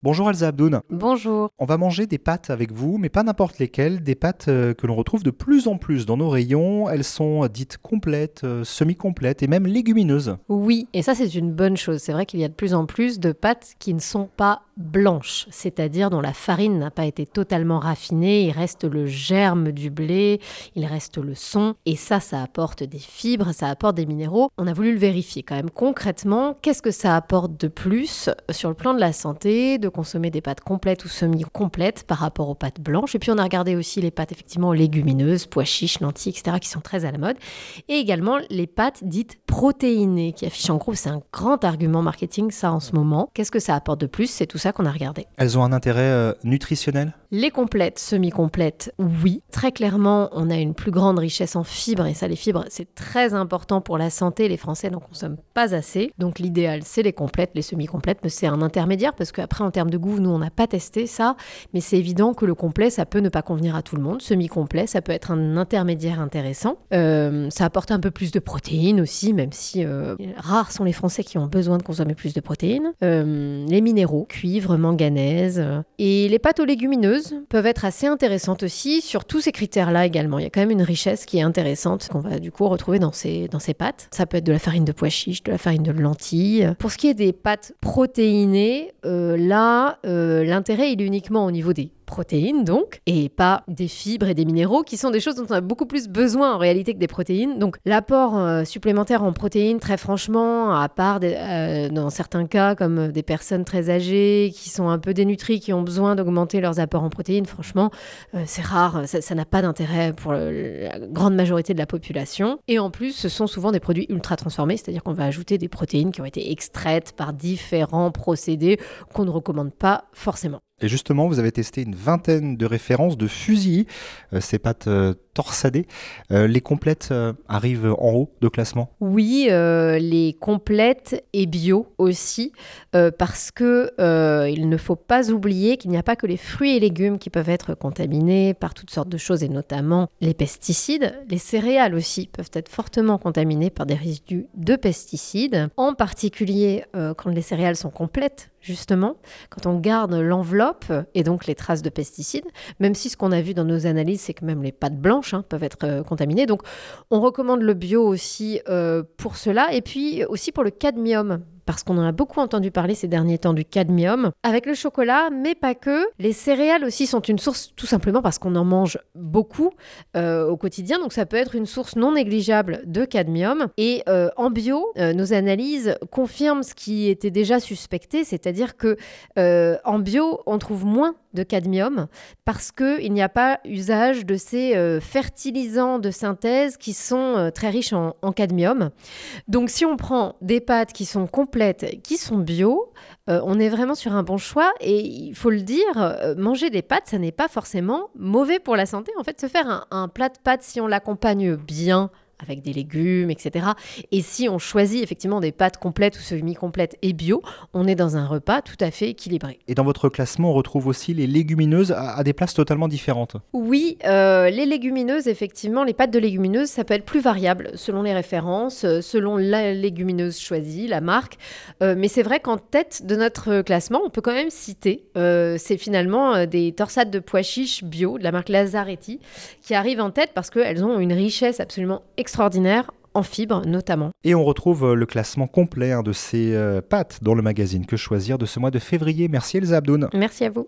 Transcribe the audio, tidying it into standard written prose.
Bonjour Elsa Abdoun. Bonjour. On va manger des pâtes avec vous, mais pas n'importe lesquelles, des pâtes que l'on retrouve de plus en plus dans nos rayons. Elles sont dites complètes, semi-complètes et même légumineuses. Oui, et ça c'est une bonne chose. C'est vrai qu'il y a de plus en plus de pâtes qui ne sont pas blanches, c'est-à-dire dont la farine n'a pas été totalement raffinée. Il reste le germe du blé, il reste le son, et ça apporte des fibres, ça apporte des minéraux. On a voulu le vérifier quand même concrètement. Qu'est-ce que ça apporte de plus sur le plan de la santé, de consommer des pâtes complètes ou semi-complètes par rapport aux pâtes blanches. Et puis on a regardé aussi les pâtes effectivement légumineuses, pois chiches, lentilles, etc. qui sont très à la mode. Et également les pâtes dites protéinées qui affichent en gros, c'est un grand argument marketing ça en ce moment. Qu'est-ce que ça apporte de plus? C'est tout ça qu'on a regardé. Elles ont un intérêt nutritionnel? Les complètes, semi-complètes, oui. Très clairement, on a une plus grande richesse en fibres. Et ça, les fibres, c'est très important pour la santé. Les Français n'en consomment pas assez. Donc l'idéal, c'est les complètes, les semi-complètes. Mais c'est un intermédiaire parce qu'après, en termes de goût, nous, on n'a pas testé ça. Mais c'est évident que le complet, ça peut ne pas convenir à tout le monde. Semi-complet, ça peut être un intermédiaire intéressant. Ça apporte un peu plus de protéines aussi, même si rares sont les Français qui ont besoin de consommer plus de protéines. Les minéraux, cuivre, manganèse. Et les pâtes aux légumineuses peuvent être assez intéressantes aussi sur tous ces critères-là également. Il y a quand même une richesse qui est intéressante qu'on va du coup retrouver dans ces pâtes. Ça peut être de la farine de pois chiches, de la farine de lentilles. Pour ce qui est des pâtes protéinées, l'intérêt il est uniquement au niveau des protéines donc, et pas des fibres et des minéraux qui sont des choses dont on a beaucoup plus besoin en réalité que des protéines. Donc l'apport supplémentaire en protéines, très franchement, à part dans certains cas comme des personnes très âgées qui sont un peu dénutries, qui ont besoin d'augmenter leurs apports en protéines, franchement, c'est rare, ça n'a pas d'intérêt pour la grande majorité de la population. Et en plus, ce sont souvent des produits ultra transformés, c'est-à-dire qu'on va ajouter des protéines qui ont été extraites par différents procédés qu'on ne recommande pas forcément. Et justement, vous avez testé une vingtaine de références de fusillis, ces pâtes torsadées. Les complètes arrivent en haut de classement? Oui, les complètes et bio aussi, parce que il ne faut pas oublier qu'il n'y a pas que les fruits et légumes qui peuvent être contaminés par toutes sortes de choses, et notamment les pesticides. Les céréales aussi peuvent être fortement contaminées par des résidus de pesticides, en particulier quand les céréales sont complètes. Justement, quand on garde l'enveloppe et donc les traces de pesticides, même si ce qu'on a vu dans nos analyses, c'est que même les pâtes blanches peuvent être contaminées. Donc, on recommande le bio aussi pour cela, et puis aussi pour le cadmium. Parce qu'on en a beaucoup entendu parler ces derniers temps du cadmium, avec le chocolat, mais pas que. Les céréales aussi sont une source, tout simplement parce qu'on en mange beaucoup au quotidien, donc ça peut être une source non négligeable de cadmium. Et en bio, nos analyses confirment ce qui était déjà suspecté, c'est-à-dire que en bio, on trouve moins de cadmium parce qu'il n'y a pas usage de ces fertilisants de synthèse qui sont très riches en cadmium. Donc si on prend des pâtes qui sont complètes, qui sont bio, on est vraiment sur un bon choix. Et il faut le dire, manger des pâtes, ça n'est pas forcément mauvais pour la santé. En fait, se faire un plat de pâtes, si on l'accompagne bien, avec des légumes, etc. Et si on choisit effectivement des pâtes complètes ou semi-complètes et bio, on est dans un repas tout à fait équilibré. Et dans votre classement, on retrouve aussi les légumineuses à des places totalement différentes. Oui, les légumineuses, effectivement, les pâtes de légumineuses, ça peut être plus variable selon les références, selon la légumineuse choisie, la marque. Mais c'est vrai qu'en tête de notre classement, on peut quand même citer, c'est finalement des torsades de pois chiches bio de la marque Lazzaretti qui arrivent en tête parce qu'elles ont une richesse absolument extraordinaire en fibres notamment. Et on retrouve le classement complet de ces pâtes dans le magazine Que choisir de ce mois de février. Merci Elsa Abdoun. Merci à vous.